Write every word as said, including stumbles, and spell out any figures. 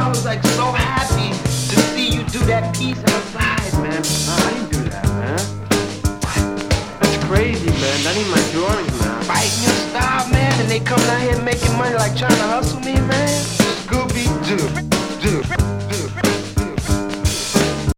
I was like so happy to see you do that piece outside, man. Nah, I didn't do that, man. That's crazy, man. That ain't my drawings, man. Fighting your style, man, and they come down here making money like trying to hustle me, man. Scooby-Doo.